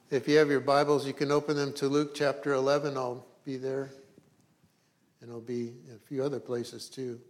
If you have your Bibles, you can open them to Luke chapter 11. I'll be there, and I'll be in a few other places too.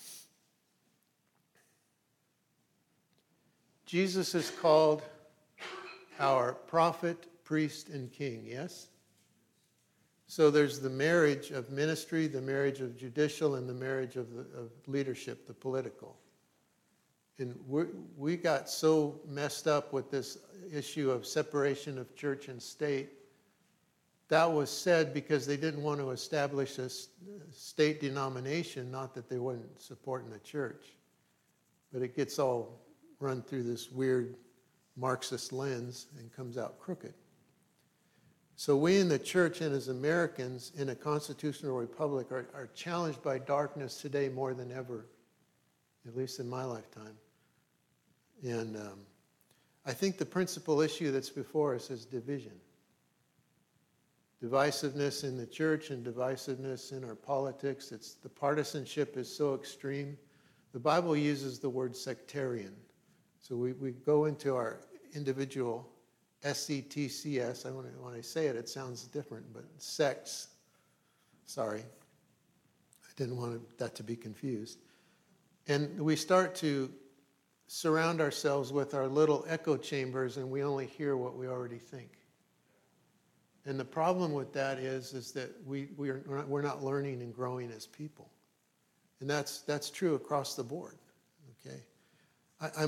Jesus is called our prophet, priest, and king, yes? So there's the marriage of ministry, the marriage of judicial, and the marriage of leadership, the political. And we got so messed up with this issue of separation of church and state. That was said because they didn't want to establish a state denomination, not that they weren't supporting the church. But it gets all run through this weird Marxist lens and comes out crooked. So we in the church and as Americans in a constitutional republic are challenged by darkness today more than ever, at least in my lifetime. And I think the principal issue that's before us is division. Divisiveness in the church and divisiveness in our politics. The partisanship is so extreme. The Bible uses the word sectarian. So we go into our individual SETCS. When I say it, it sounds different, but sects. Sorry. I didn't want that to be confused. And we start to surround ourselves with our little echo chambers, and we only hear what we already think. And the problem with that is that we're not learning and growing as people. And that's true across the board. Okay, I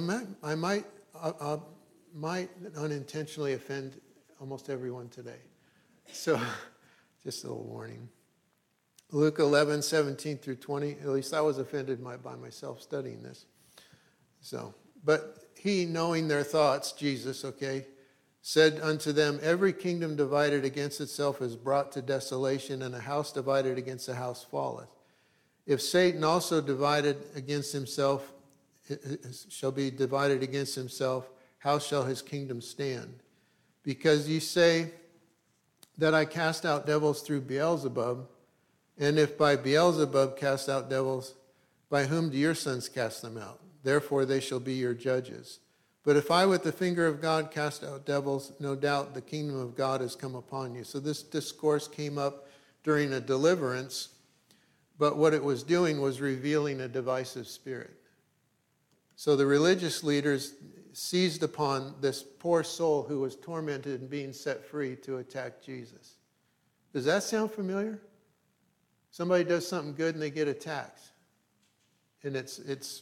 might unintentionally offend almost everyone today. So just a little warning. Luke 11:17 through 20. At least I was offended by myself studying this. So, but he, knowing their thoughts, Jesus, said unto them, every kingdom divided against itself is brought to desolation, and a house divided against a house falleth. If Satan also divided against himself, shall be divided against himself, how shall his kingdom stand? Because ye say that I cast out devils through Beelzebub, and if by Beelzebub cast out devils, by whom do your sons cast them out? Therefore they shall be your judges. But if I with the finger of God cast out devils, no doubt the kingdom of God has come upon you. So this discourse came up during a deliverance, but what it was doing was revealing a divisive spirit. So the religious leaders seized upon this poor soul who was tormented and being set free to attack Jesus. Does that sound familiar? Somebody does something good and they get attacked. And it's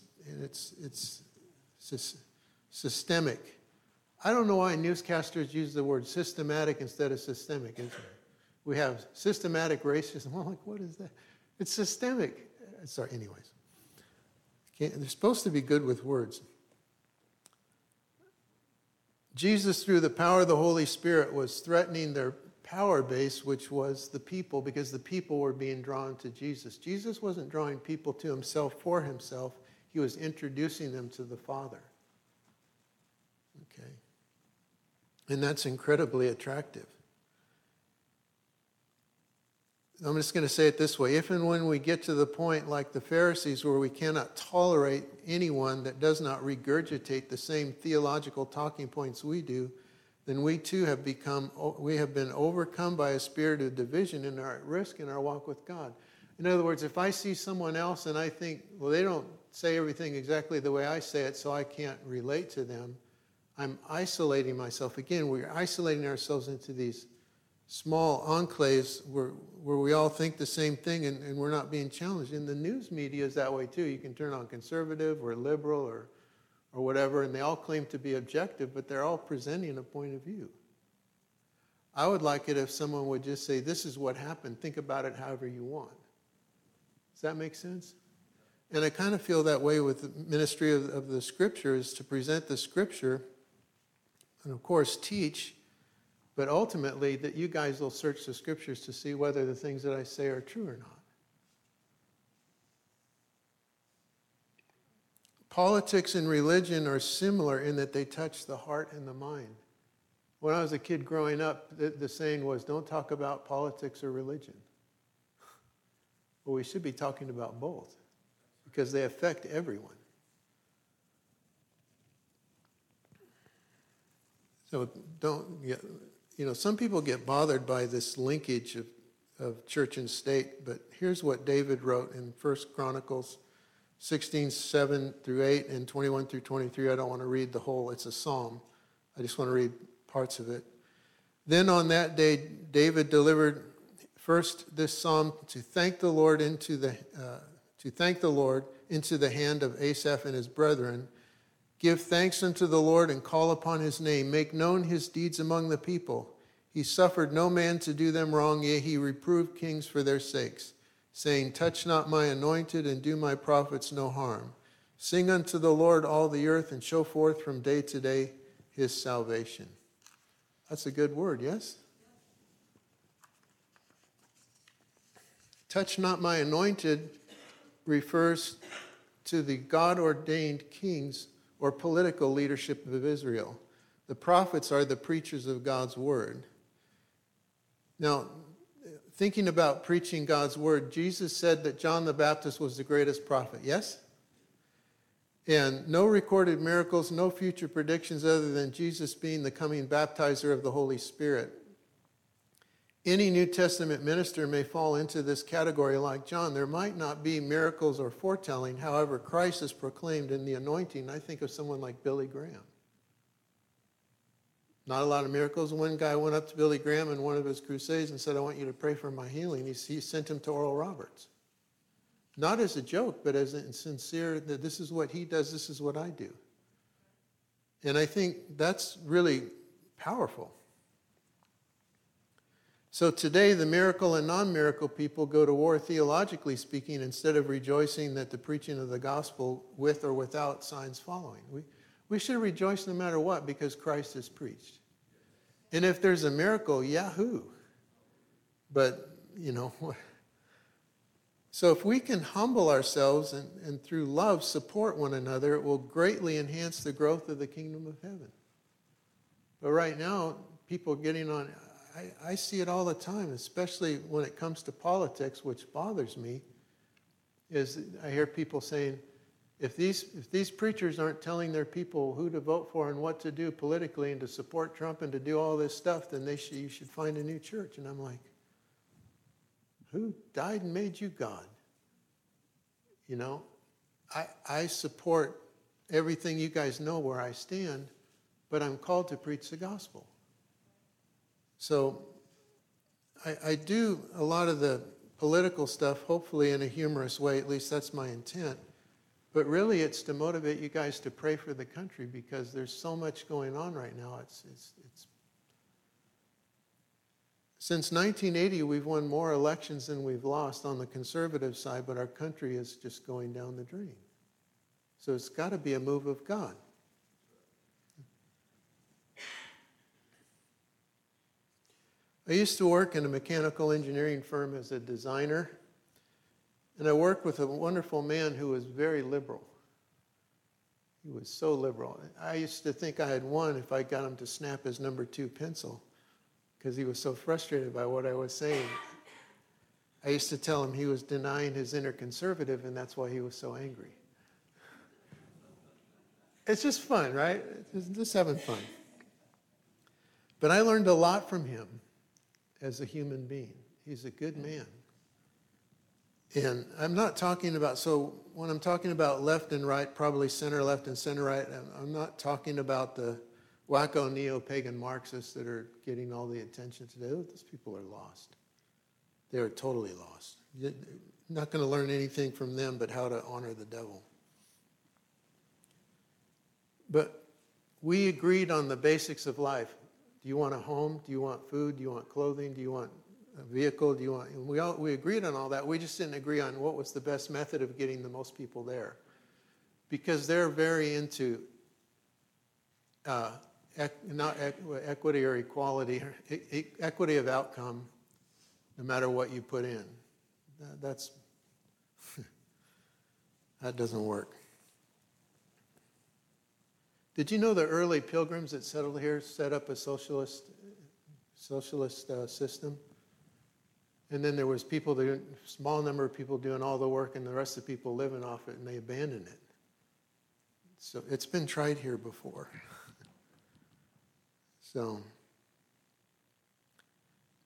systemic. I don't know why newscasters use the word systematic instead of systemic. We have systematic racism. I'm like, what is that? It's systemic. Sorry, anyways. They're supposed to be good with words. Jesus, through the power of the Holy Spirit, was threatening their power base, which was the people, because the people were being drawn to Jesus. Jesus wasn't drawing people to himself for himself. He was introducing them to the Father. Okay. And that's incredibly attractive. I'm just going to say it this way. If and when we get to the point like the Pharisees where we cannot tolerate anyone that does not regurgitate the same theological talking points we do, then we too have been overcome by a spirit of division and are at risk in our walk with God. In other words, if I see someone else and I think, well, they don't say everything exactly the way I say it, so I can't relate to them, I'm isolating myself. Again, we're isolating ourselves into these small enclaves where we all think the same thing and we're not being challenged. And the news media is that way too. You can turn on conservative or liberal or whatever, and they all claim to be objective, but they're all presenting a point of view. I would like it if someone would just say, this is what happened. Think about it however you want. Does that make sense? And I kind of feel that way with the ministry of the Scripture, is to present the Scripture and, of course, teach, but ultimately that you guys will search the Scriptures to see whether the things that I say are true or not. Politics and religion are similar in that they touch the heart and the mind. When I was a kid growing up, the saying was, don't talk about politics or religion. Well, we should be talking about both because they affect everyone. So don't, some people get bothered by this linkage of church and state, but here's what David wrote in 1 Chronicles 16, 7 through 8 and 21 through 23. I don't want to read the whole, it's a psalm. I just want to read parts of it. Then on that day, David delivered first this psalm to thank the Lord into the hand of Asaph and his brethren. Give thanks unto the Lord and call upon his name. Make known his deeds among the people. He suffered no man to do them wrong, yea, he reproved kings for their sakes, saying, touch not my anointed, and do my prophets no harm. Sing unto the Lord all the earth, and show forth from day to day his salvation. That's a good word, yes? Touch not my anointed refers to the God-ordained kings or political leadership of Israel. The prophets are the preachers of God's word. Now, thinking about preaching God's word, Jesus said that John the Baptist was the greatest prophet, yes? And no recorded miracles, no future predictions other than Jesus being the coming baptizer of the Holy Spirit. Any New Testament minister may fall into this category like John. There might not be miracles or foretelling. However, Christ is proclaimed in the anointing. I think of someone like Billy Graham. Not a lot of miracles. One guy went up to Billy Graham in one of his crusades and said, I want you to pray for my healing. He sent him to Oral Roberts. Not as a joke, but as a sincere, that this is what he does, this is what I do. And I think that's really powerful. So today, the miracle and non-miracle people go to war, theologically speaking, instead of rejoicing that the preaching of the gospel, with or without signs following. We should rejoice no matter what, because Christ is preached. And if there's a miracle, yahoo! But, so if we can humble ourselves and through love support one another, it will greatly enhance the growth of the kingdom of heaven. But right now, people getting on, I see it all the time, especially when it comes to politics, which bothers me, is I hear people saying, if these preachers aren't telling their people who to vote for and what to do politically and to support Trump and to do all this stuff, then you should find a new church. And I'm like, who died and made you God? I support everything you guys know where I stand, but I'm called to preach the gospel. So I do a lot of the political stuff, hopefully in a humorous way, at least that's my intent. But really it's to motivate you guys to pray for the country, because there's so much going on right now. It's Since 1980, we've won more elections than we've lost on the conservative side, but our country is just going down the drain. So it's got to be a move of God. I used to work in a mechanical engineering firm as a designer, and I worked with a wonderful man who was very liberal. He was so liberal. I used to think I had won if I got him to snap his number 2 pencil, because he was so frustrated by what I was saying. I used to tell him he was denying his inner conservative, and that's why he was so angry. It's just fun, right? It's just having fun. But I learned a lot from him as a human being. He's a good man. And I'm not talking about, so when I'm talking about left and right, probably center left and center right, I'm not talking about the wacko neo-pagan Marxists that are getting all the attention today. Those people are lost. They are totally lost. You're not going to learn anything from them but how to honor the devil. But we agreed on the basics of life. Do you want a home? Do you want food? Do you want clothing? Do you want a vehicle? Do you want? We agreed on all that. We just didn't agree on what was the best method of getting the most people there, because they're very into not equity or equality, equity of outcome, no matter what you put in. That doesn't work. Did you know the early pilgrims that settled here set up a socialist system? And then there was small number of people doing all the work, and the rest of the people living off it, and they abandoned it. So it's been tried here before. So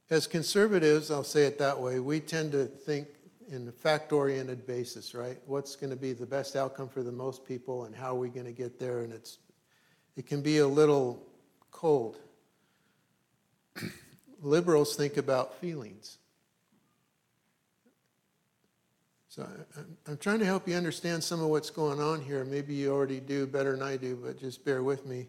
As conservatives, I'll say it that way, we tend to think in a fact-oriented basis, right? What's going to be the best outcome for the most people and how are we going to get there? And it can be a little cold. Liberals think about feelings. So I'm trying to help you understand some of what's going on here. Maybe you already do better than I do, but just bear with me.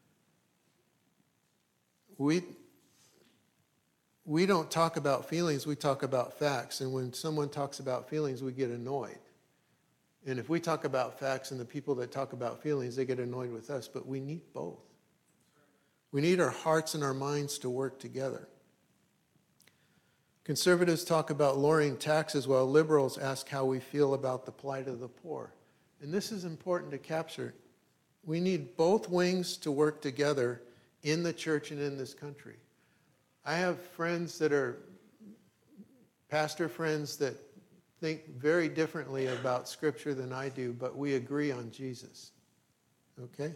We don't talk about feelings, we talk about facts. And when someone talks about feelings, we get annoyed. And if we talk about facts and the people that talk about feelings, they get annoyed with us. But we need both. We need our hearts and our minds to work together. Conservatives talk about lowering taxes while liberals ask how we feel about the plight of the poor. And this is important to capture. We need both wings to work together in the church and in this country. I have friends that are pastor friends that think very differently about Scripture than I do, but we agree on Jesus. Okay?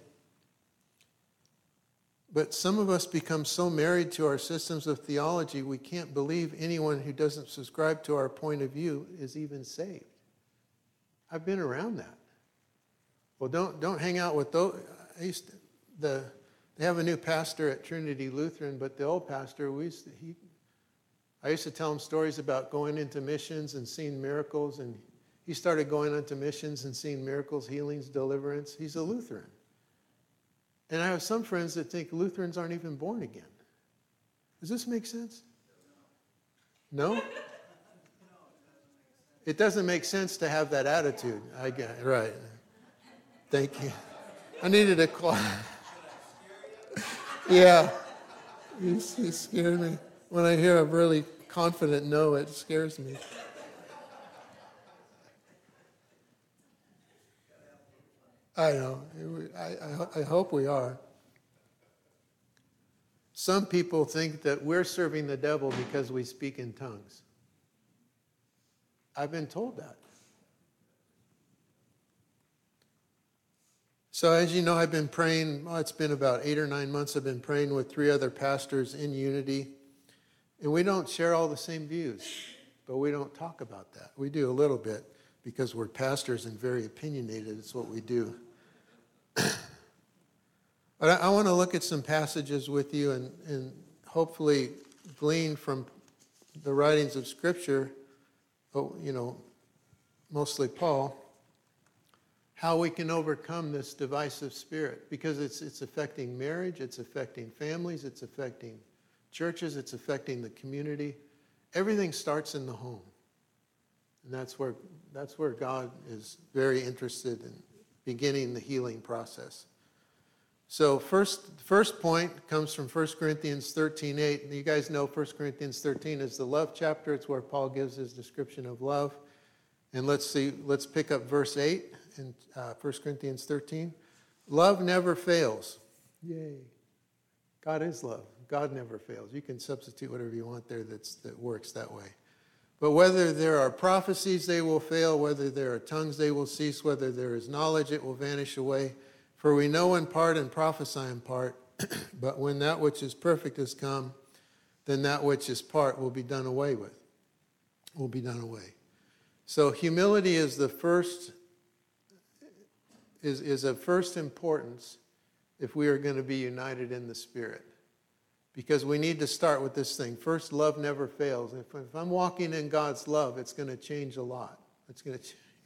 But some of us become so married to our systems of theology, we can't believe anyone who doesn't subscribe to our point of view is even saved. I've been around that. Well, don't hang out with those. They have a new pastor at Trinity Lutheran, but the old pastor, I used to tell him stories about going into missions and seeing miracles, and he started going into missions and seeing miracles, healings, deliverance. He's a Lutheran. And I have some friends that think Lutherans aren't even born again. Does this make sense? No? It doesn't make sense to have that attitude. I get it. Right. Thank you. I needed a call. Yeah. He scared me. When I hear a really confident no, it scares me. I know. I hope we are. Some people think that we're serving the devil because we speak in tongues. I've been told that. So as you know, I've been praying, it's been about 8 or 9 months, I've been praying with 3 other pastors in unity. And we don't share all the same views, but we don't talk about that. We do a little bit because we're pastors and very opinionated. It's what we do. But I want to look at some passages with you and hopefully glean from the writings of Scripture, mostly Paul, how we can overcome this divisive spirit. Because it's affecting marriage, it's affecting families, it's affecting churches, it's affecting the community. Everything starts in the home. And that's where God is very interested in beginning the healing process. So first point comes from 1 Corinthians 13:8. You guys know 1 Corinthians 13 is the love chapter. It's where Paul gives his description of love. And let's pick up verse 8 in 1 Corinthians 13. Love never fails. Yay. God is love. God never fails. You can substitute whatever you want there that works that way. But whether there are prophecies, they will fail. Whether there are tongues, they will cease. Whether there is knowledge, it will vanish away. For we know in part and prophesy in part. But when that which is perfect has come, then that which is part will be done away with. Will be done away. So humility is the first, is of first importance if we are going to be united in the Spirit. Because we need to start with this thing. First, love never fails. If I'm walking in God's love, it's going to change a lot. That's going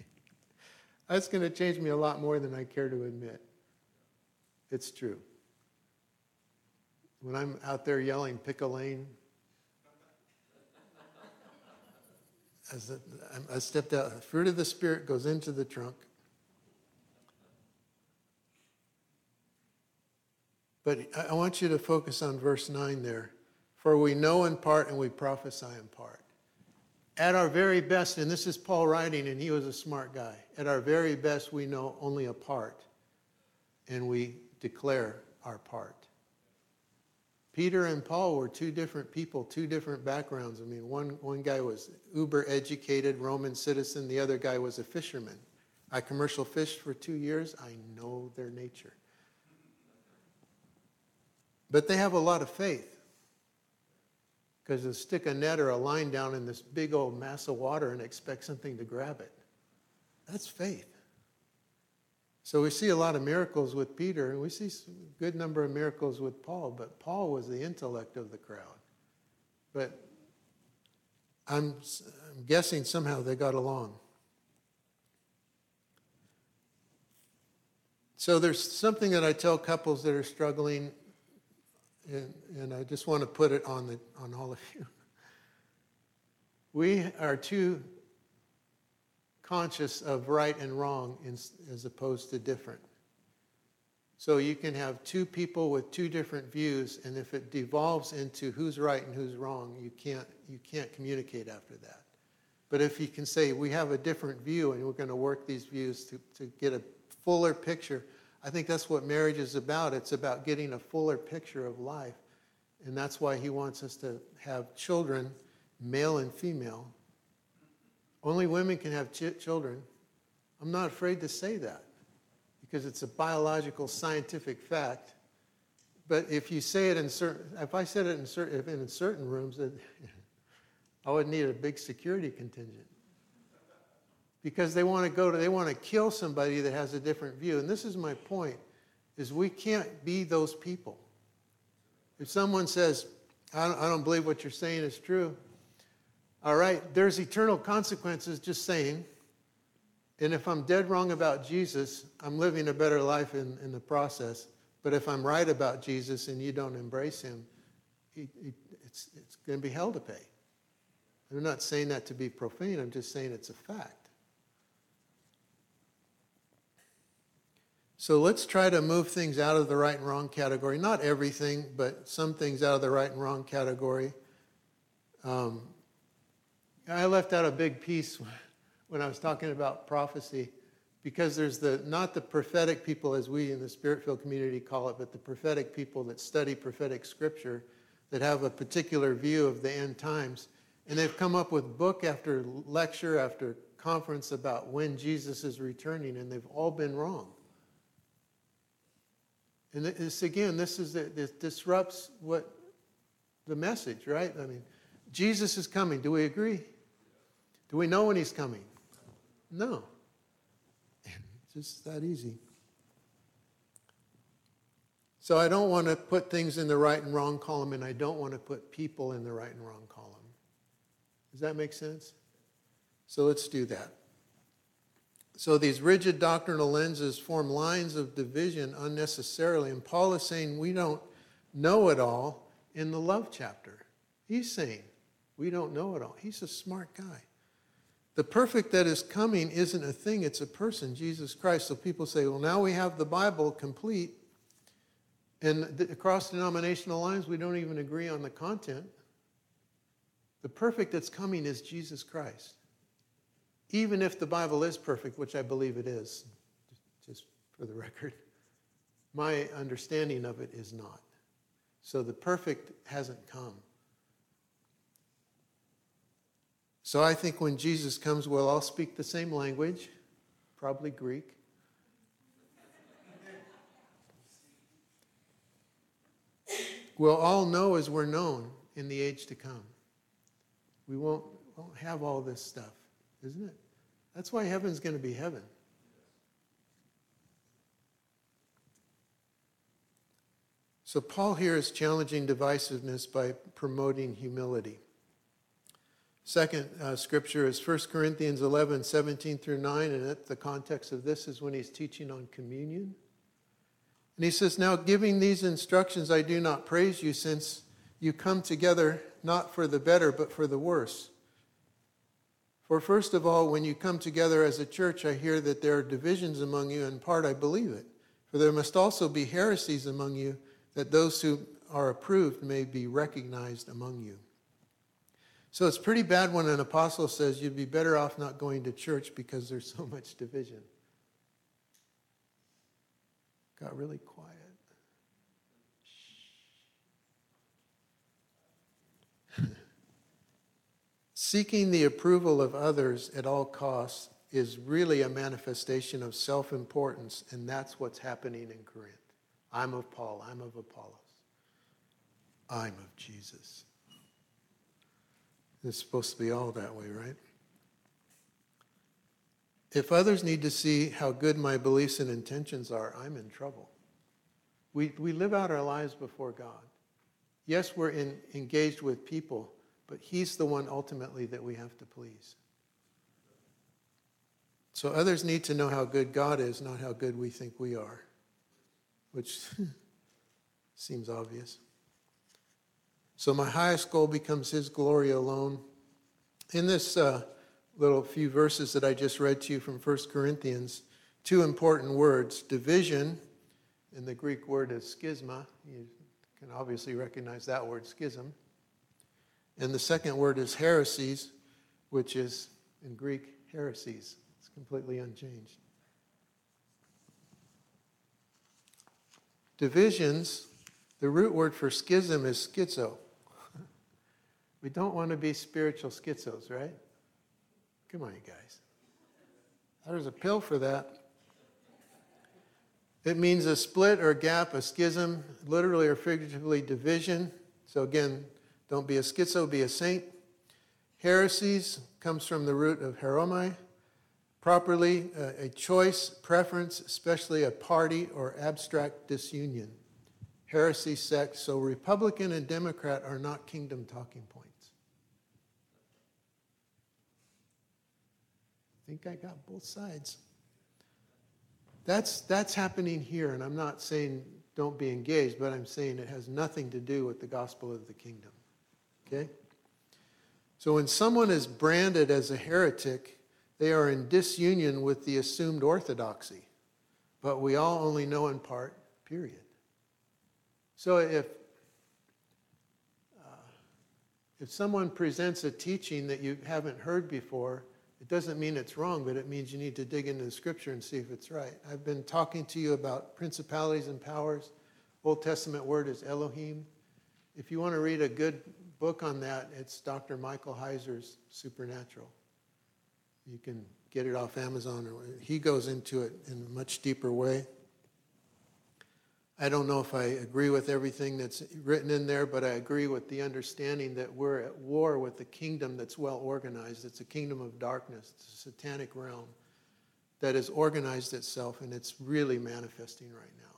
to change me a lot more than I care to admit. It's true. When I'm out there yelling, pick a lane, I stepped out. The fruit of the Spirit goes into the trunk. But I want you to focus on verse 9 there. For we know in part and we prophesy in part. At our very best, and this is Paul writing, and he was a smart guy. At our very best, we know only a part, and we declare our part. Peter and Paul were 2 different people, 2 different backgrounds. I mean, one guy was uber educated Roman citizen. The other guy was a fisherman. I commercial fished for 2 years. I know their nature. But they have a lot of faith. because they'll stick a net or a line down in this big old mass of water and expect something to grab it. That's faith. So we see a lot of miracles with Peter, and we see a good number of miracles with Paul, but Paul was the intellect of the crowd. But I'm guessing somehow they got along. So there's something that I tell couples that are struggling, and I just want to put it on all of you. We are too conscious of right and wrong as opposed to different. So you can have two people with two different views, and if it devolves into who's right and who's wrong, you can't communicate after that. But if you can say, we have a different view and we're going to work these views to get a fuller picture, I think that's what marriage is about. It's about getting a fuller picture of life. And that's why he wants us to have children, male and female. Only women can have children. I'm not afraid to say that because it's a biological, scientific fact. But if you say it if I said it in certain rooms, I would need a big security contingent. Because they want to kill somebody that has a different view. And this is my point, is we can't be those people. If someone says, I don't believe what you're saying is true, all right, there's eternal consequences just saying. And if I'm dead wrong about Jesus, I'm living a better life in the process. But if I'm right about Jesus and you don't embrace him, it's going to be hell to pay. I'm not saying that to be profane. I'm just saying it's a fact. So let's try to move things out of the right and wrong category. Not everything, but some things out of the right and wrong category. I left out a big piece when I was talking about prophecy, because there's not the prophetic people as we in the Spirit-filled community call it, but the prophetic people that study prophetic scripture that have a particular view of the end times. And they've come up with book after lecture after conference about when Jesus is returning, and they've all been wrong. And this disrupts what the message, right? I mean, Jesus is coming. Do we agree? Do we know when he's coming? No. It's just that easy. So I don't want to put things in the right and wrong column, and I don't want to put people in the right and wrong column. Does that make sense? So let's do that. So these rigid doctrinal lenses form lines of division unnecessarily. And Paul is saying we don't know it all in the love chapter. He's saying we don't know it all. He's a smart guy. The perfect that is coming isn't a thing, it's a person, Jesus Christ. So people say, well, now we have the Bible complete. And across denominational lines, we don't even agree on the content. The perfect that's coming is Jesus Christ. Even if the Bible is perfect, which I believe it is, just for the record, my understanding of it is not. So the perfect hasn't come. So I think when Jesus comes, we'll all speak the same language, probably Greek. We'll all know as we're known in the age to come. We won't have all this stuff, isn't it? That's why heaven's going to be heaven. So Paul here is challenging divisiveness by promoting humility. Second scripture is 1 Corinthians 11, 17 through 9, and the context of this is when he's teaching on communion. And he says, now giving these instructions, I do not praise you, since you come together not for the better, but for the worse. For first of all, when you come together as a church, I hear that there are divisions among you. In part, I believe it. For there must also be heresies among you, that those who are approved may be recognized among you. So it's pretty bad when an apostle says you'd be better off not going to church because there's so much division. Got really quiet. Seeking the approval of others at all costs is really a manifestation of self-importance, and that's what's happening in Corinth. I'm of Paul, I'm of Apollos. I'm of Jesus. It's supposed to be all that way, right? If others need to see how good my beliefs and intentions are, I'm in trouble. We live out our lives before God. Yes, we're engaged with people, but He's the one ultimately that we have to please. So others need to know how good God is, not how good we think we are, which seems obvious. So my highest goal becomes His glory alone. In this little few verses that I just read to you from 1 Corinthians, two important words: division, and the Greek word is schisma. You can obviously recognize that word, schism. And the second word is heresies, which is, in Greek, heresies. It's completely unchanged. Divisions, the root word for schism is schizo. We don't want to be spiritual schizos, right? Come on, you guys. There's a pill for that. It means a split or gap, a schism, literally or figuratively division. So again, don't be a schizo, be a saint. Heresies comes from the root of heromai. Properly, a choice, preference, especially a party or abstract disunion. Heresy, sect. So Republican and Democrat are not kingdom talking points. I think I got both sides. That's happening here, and I'm not saying don't be engaged, but I'm saying it has nothing to do with the gospel of the kingdom. Okay? So when someone is branded as a heretic, they are in disunion with the assumed orthodoxy. But we all only know in part, period. So if someone presents a teaching that you haven't heard before, it doesn't mean it's wrong, but it means you need to dig into the scripture and see if it's right. I've been talking to you about principalities and powers. Old Testament word is Elohim. If you want to read a good book on that, it's Dr. Michael Heiser's Supernatural. You can get it off Amazon. He goes into it in a much deeper way. I don't know if I agree with everything that's written in there, but I agree with the understanding that we're at war with a kingdom that's well organized. It's a kingdom of darkness. It's a satanic realm that has organized itself, and it's really manifesting right now.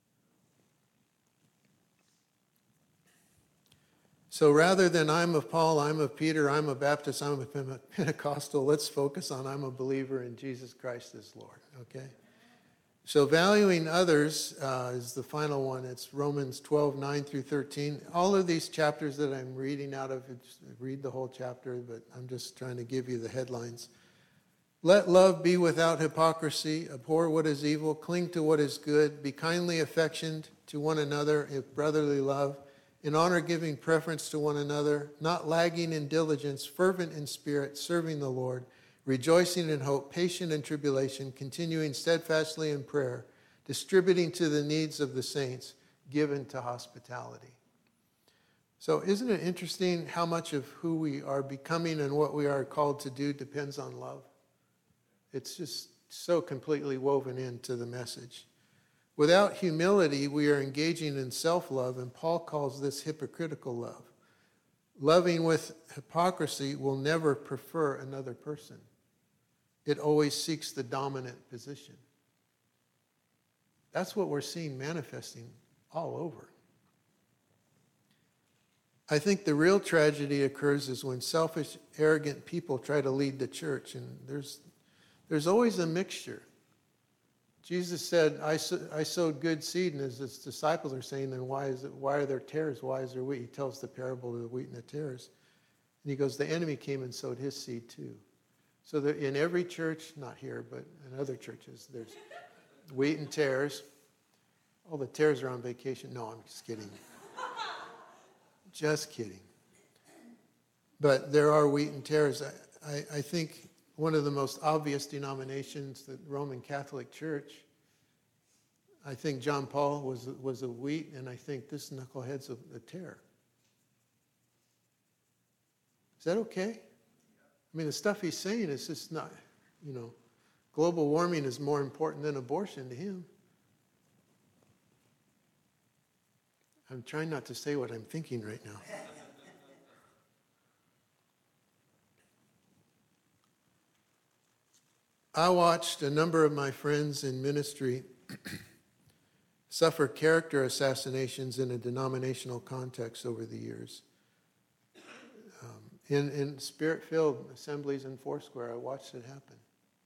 So rather than I'm of Paul, I'm of Peter, I'm a Baptist, I'm a Pentecostal, let's focus on I'm a believer in Jesus Christ as Lord, okay? So valuing others is the final one. It's Romans 12, 9 through 13. All of these chapters that I'm reading out of, read the whole chapter, but I'm just trying to give you the headlines. Let love be without hypocrisy. Abhor what is evil. Cling to what is good. Be kindly affectioned to one another with brotherly love. In honor giving preference to one another. Not lagging in diligence. Fervent in spirit. Serving the Lord. Rejoicing in hope, patient in tribulation, continuing steadfastly in prayer, distributing to the needs of the saints, given to hospitality. So isn't it interesting how much of who we are becoming and what we are called to do depends on love? It's just so completely woven into the message. Without humility, we are engaging in self-love, and Paul calls this hypocritical love. Loving with hypocrisy will never prefer another person. It always seeks the dominant position. That's what we're seeing manifesting all over. I think the real tragedy occurs is when selfish, arrogant people try to lead the church, and there's always a mixture. Jesus said, I sowed good seed, and as his disciples are saying, then why are there tares? Why is there wheat? He tells the parable of the wheat and the tares. And he goes, the enemy came and sowed his seed too. So that in every church, not here, but in other churches, there's wheat and tares. All the tares are on vacation. No, I'm just kidding. Just kidding. But there are wheat and tares. I think one of the most obvious denominations, the Roman Catholic Church, I think John Paul was a wheat, and I think this knucklehead's a tare. Is that okay? I mean, the stuff he's saying is just not, global warming is more important than abortion to him. I'm trying not to say what I'm thinking right now. I watched a number of my friends in ministry suffer character assassinations in a denominational context over the years. In Spirit-filled assemblies in Foursquare, I watched it happen.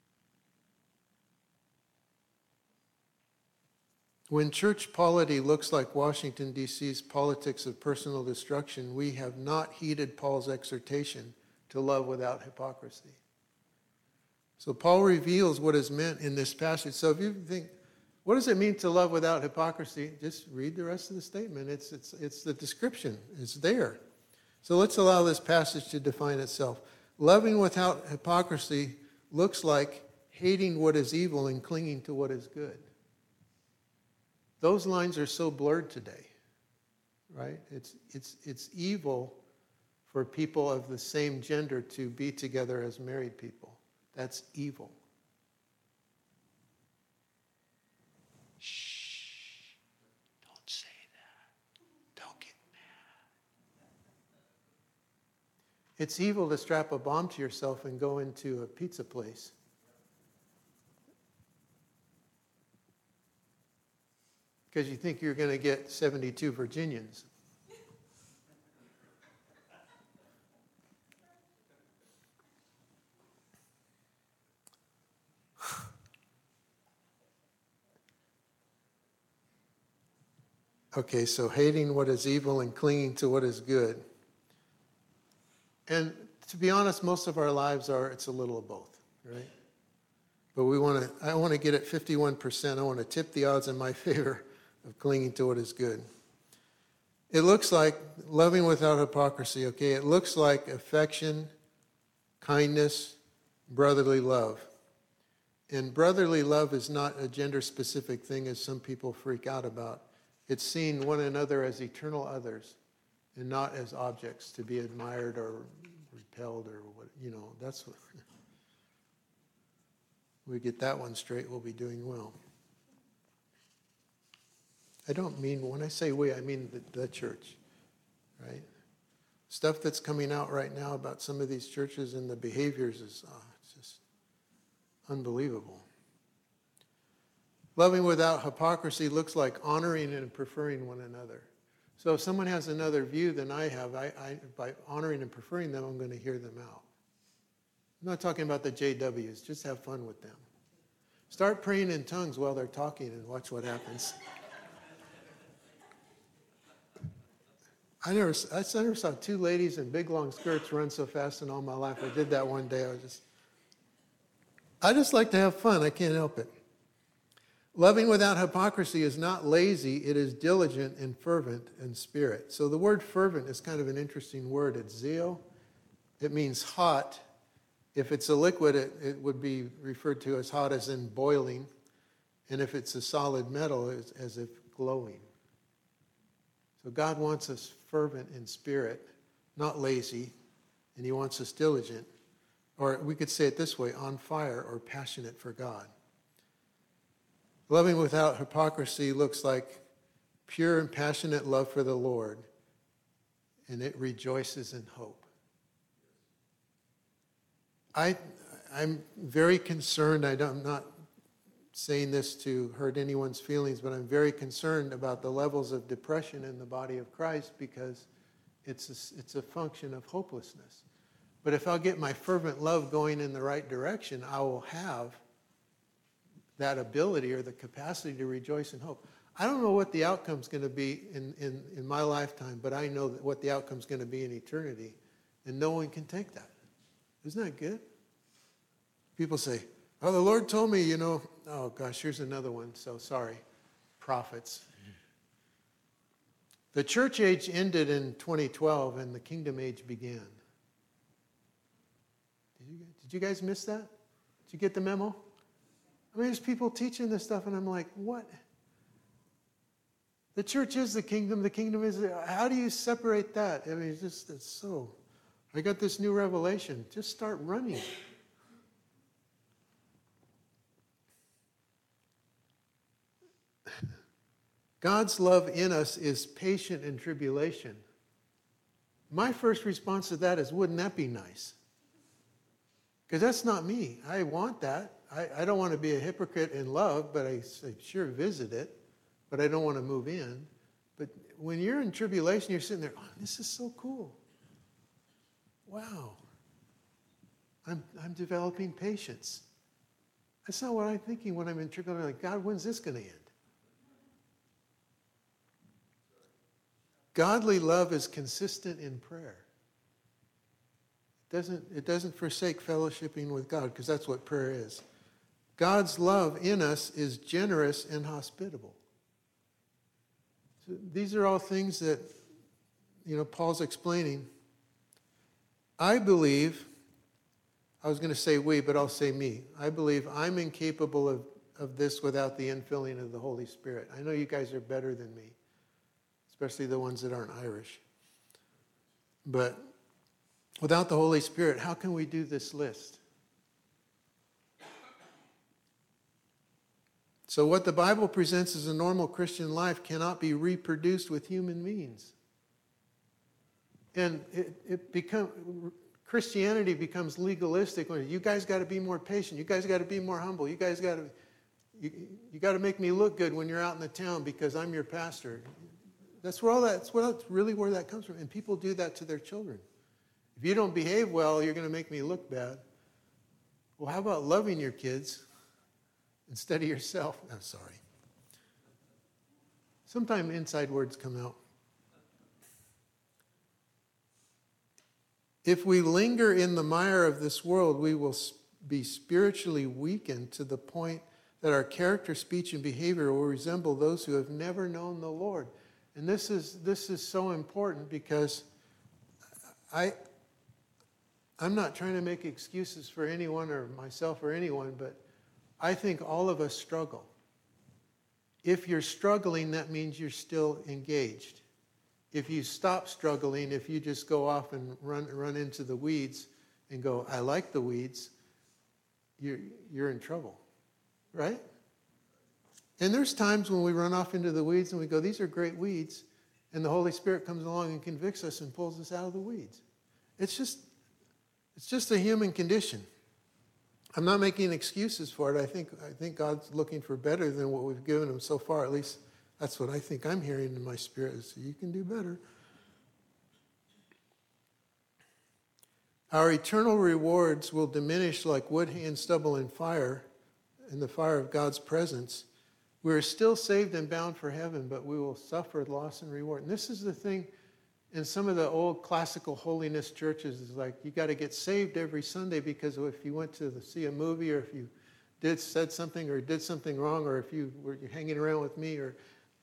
When church polity looks like Washington, D.C.'s politics of personal destruction, we have not heeded Paul's exhortation to love without hypocrisy. So Paul reveals what is meant in this passage. So if you think, what does it mean to love without hypocrisy? Just read the rest of the statement. It's the description. It's there. So let's allow this passage to define itself. Loving without hypocrisy looks like hating what is evil and clinging to what is good. Those lines are so blurred today, right? It's evil for people of the same gender to be together as married people. That's evil. Shh. Don't say that. Don't get mad. It's evil to strap a bomb to yourself and go into a pizza place. Because you think you're going to get 72 Virginians. Okay, so hating what is evil and clinging to what is good. And to be honest, most of our lives it's a little of both, right? But I want to get at 51%. I want to tip the odds in my favor of clinging to what is good. It looks like loving without hypocrisy, okay? It looks like affection, kindness, brotherly love. And brotherly love is not a gender-specific thing as some people freak out about. It's seeing one another as eternal others and not as objects to be admired or repelled or what, that's what. We get that one straight, we'll be doing well. I don't mean, when I say we, I mean the church, right? Stuff that's coming out right now about some of these churches and the behaviors is it's just unbelievable. Loving without hypocrisy looks like honoring and preferring one another. So if someone has another view than I have, by honoring and preferring them, I'm going to hear them out. I'm not talking about the JWs. Just have fun with them. Start praying in tongues while they're talking and watch what happens. I never saw two ladies in big long skirts run so fast in all my life. I did that one day. I just like to have fun. I can't help it. Loving without hypocrisy is not lazy. It is diligent and fervent in spirit. So the word fervent is kind of an interesting word. It's zeal. It means hot. If it's a liquid, it would be referred to as hot as in boiling. And if it's a solid metal, it's as if glowing. So God wants us fervent in spirit, not lazy, and he wants us diligent. Or we could say it this way, on fire or passionate for God. Loving without hypocrisy looks like pure and passionate love for the Lord, and it rejoices in hope. I'm very concerned. I'm not saying this to hurt anyone's feelings, but I'm very concerned about the levels of depression in the body of Christ because it's a function of hopelessness. But if I'll get my fervent love going in the right direction, I will have that ability or the capacity to rejoice in hope. I don't know what the outcome's going to be in my lifetime, but I know what the outcome's going to be in eternity, and no one can take that. Isn't that good? People say, oh, the Lord told me, oh gosh, here's another one, so sorry. Prophets. The church age ended in 2012 and the kingdom age began. Did you guys miss that? Did you get the memo? I mean, there's people teaching this stuff and I'm like, what? The church is the kingdom is, how do you separate that? I mean, it's so, I got this new revelation. Just start running. God's love in us is patient in tribulation. My first response to that is, wouldn't that be nice? Because that's not me. I want that. I don't want to be a hypocrite in love, but I sure visit it, but I don't want to move in. But when you're in tribulation, you're sitting there, oh, this is so cool. Wow. I'm developing patience. That's not what I'm thinking when I'm in tribulation. Like, God, when's this going to end? Godly love is consistent in prayer. It doesn't forsake fellowshipping with God, because that's what prayer is. God's love in us is generous and hospitable. So these are all things that, Paul's explaining. I believe, I was going to say we, but I'll say me. I believe I'm incapable of this without the infilling of the Holy Spirit. I know you guys are better than me, especially the ones that aren't Irish. But without the Holy Spirit, how can we do this list? So what the Bible presents as a normal Christian life cannot be reproduced with human means. And Christianity becomes legalistic. You guys got to be more patient. You guys got to be more humble. You guys got to make me look good when you're out in the town because I'm your pastor. That's really where that comes from. And people do that to their children. If you don't behave well, you're going to make me look bad. Well, how about loving your kids instead of yourself? I'm sorry. Sometimes inside words come out. If we linger in the mire of this world, we will be spiritually weakened to the point that our character, speech, and behavior will resemble those who have never known the Lord. And this is so important because I'm not trying to make excuses for anyone or myself or anyone, but I think all of us struggle. If you're struggling, that means you're still engaged. If you stop struggling, if you just go off and run into the weeds and go, I like the weeds, you're in trouble, right? And there's times when we run off into the weeds and we go, these are great weeds, and the Holy Spirit comes along and convicts us and pulls us out of the weeds. It's just a human condition. I'm not making excuses for it. I think God's looking for better than what we've given him so far. At least that's what I think I'm hearing in my spirit, is you can do better. Our eternal rewards will diminish like wood, hay, and stubble in the fire of God's presence. We are still saved and bound for heaven, but we will suffer loss and reward. And this is the thing in some of the old classical holiness churches, is like you got to get saved every Sunday, because if you went to see a movie, or if you said something or did something wrong, or if you were hanging around with me, or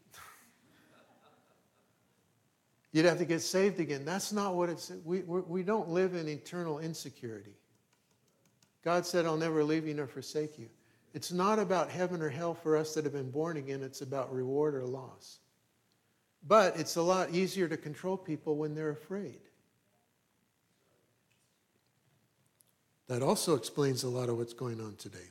you'd have to get saved again. That's not what it's. We don't live in eternal insecurity. God said, I'll never leave you nor forsake you. It's not about heaven or hell for us that have been born again. It's about reward or loss. But it's a lot easier to control people when they're afraid. That also explains a lot of what's going on today.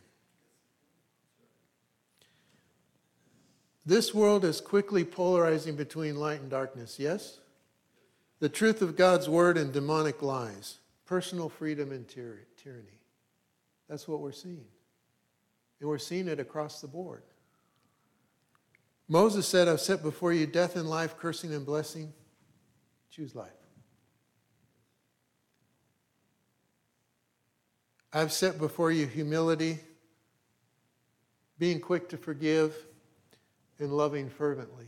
This world is quickly polarizing between light and darkness, yes? The truth of God's word and demonic lies. Personal freedom and tyranny. That's what we're seeing. And we're seeing it across the board. Moses said, I've set before you death and life, cursing and blessing. Choose life. I've set before you humility, being quick to forgive, and loving fervently.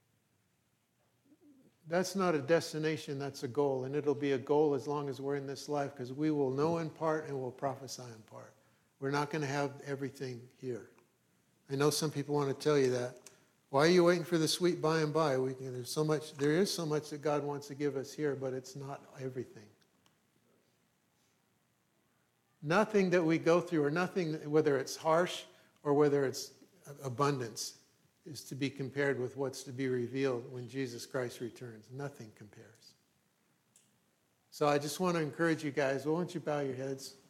That's not a destination, that's a goal. And it'll be a goal as long as we're in this life, because we will know in part and we'll prophesy in part. We're not going to have everything here. I know some people want to tell you that. Why are you waiting for the sweet by and by? There is so much that God wants to give us here, but it's not everything. Nothing that we go through, or nothing, whether it's harsh or whether it's abundance, is to be compared with what's to be revealed when Jesus Christ returns. Nothing compares. So I just want to encourage you guys, why don't you bow your heads?